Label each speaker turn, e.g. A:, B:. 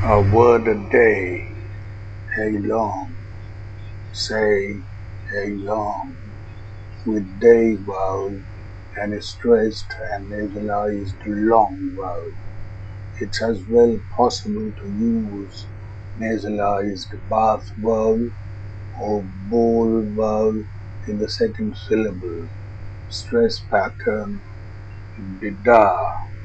A: A word a day, hey long, say, hey long, with day vowel and a stressed and nasalized long vowel. It's as well possible to use nasalized bath vowel or bold vowel in the second syllable. Stress pattern dida.